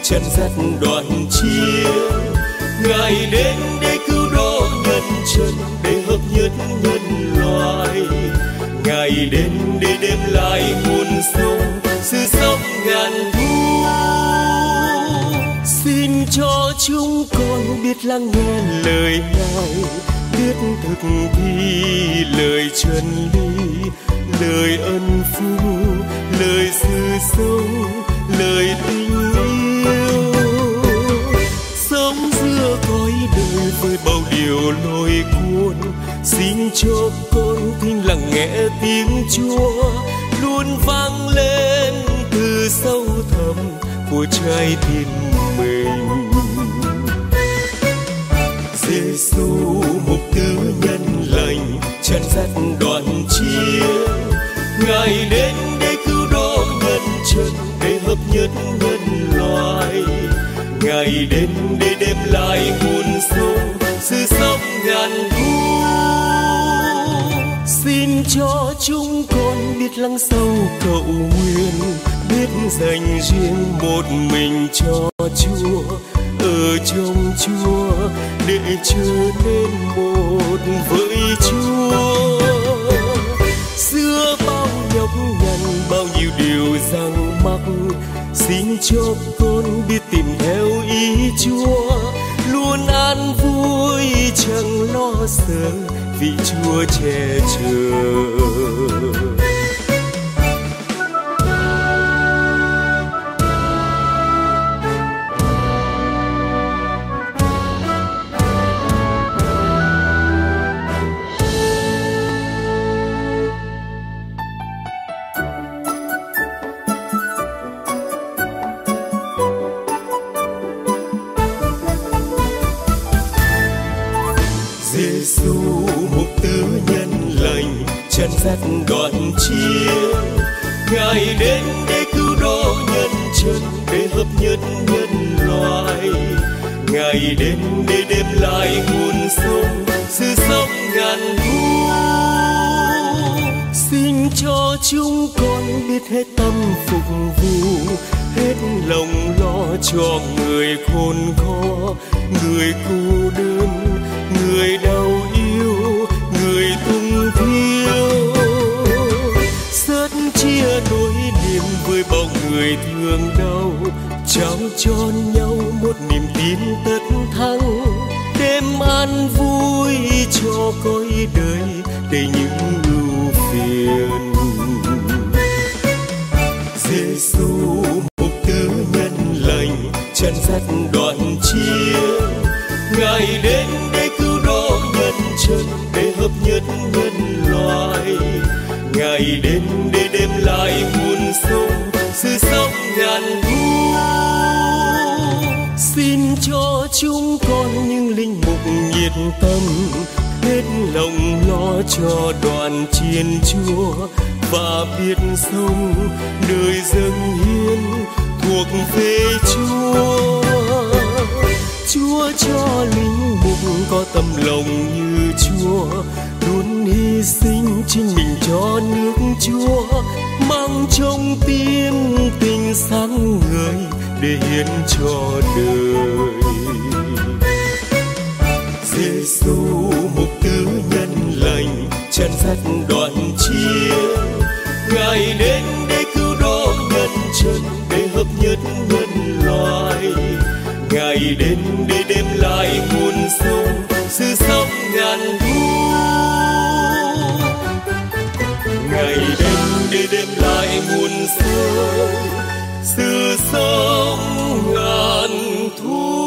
chân dắt đoàn chiến. Ngài đến để cứu độ nhân chân, để hợp nhất nhân loại. Ngài đến để đem lại nguồn sống, sự sống ngàn thu. Xin cho chúng con biết lắng nghe lời Ngài, biết thực thi lời chân lý, lời ân phúc, lời sự sống, lời tình yêu. Sống giữa cõi đời với bao điều lôi cuốn, xin cho con thinh lặng nghe tiếng Chúa luôn vang lên từ sâu thẳm của trái tim mình. Giêsu mục tư nhân lành, chân dắt đoàn chiến. Ngài đến để cứu độ nhân chân, để hợp nhất nhân loại. Ngài đến để đem lại nguồn sống, sự sống ngàn thu. Xin cho chúng con biết lắng sâu cầu nguyện, biết dành riêng một mình cho Chúa, ở trong Chúa để trở nên một với Chúa. Giữa bao nhọc nhằn, bao nhiêu điều giăng mắc, xin cho con biết tìm theo ý Chúa, luôn an vui chẳng lo sợ vì Chúa che chở. Giêsu mục tư nhân lành, chân dắt đoàn chiến. Ngài đến để cứu độ nhân chân, để hợp nhất nhân loại. Ngài đến để đem lại nguồn sống, sự sống ngàn thu. Xin cho chúng con biết hết tâm phục vụ, hết lòng lo cho người khốn khó, người cô đơn, người đau yêu, người tung thiếu. Rất chia nỗi niềm với bao người thương đau, trao cho nhau một niềm tin tất thắng, đem an vui cho cõi đời để những ưu phiền. Giêsu mục tư nhân lành, chân dắt đoàn chiến. Ngài đến để cứu độ nhân chân, để hợp nhất nhân loại. Ngài đến để đem lại nguồn sống, sự sống ngàn thu. Xin cho chúng con những linh mục nhiệt tâm, hết lòng lo cho đoàn chiến Chúa, và biết sống đời dâng hiến thuộc về Chúa. Chúa cho linh mục có tâm lòng như Chúa, luôn hy sinh chính mình cho nước Chúa, mang trong tim tình sáng ngời để hiến cho đời. Giêsu mục tư nhân lành, chân dắt đoàn chiến. Ngài đến để cứu độ nhân chân, để hợp nhất nhân loại. Ngài đến để đem lại nguồn sống, sự sống ngàn thu. Ngài đến để đem lại nguồn sống, sự sống ngàn thu.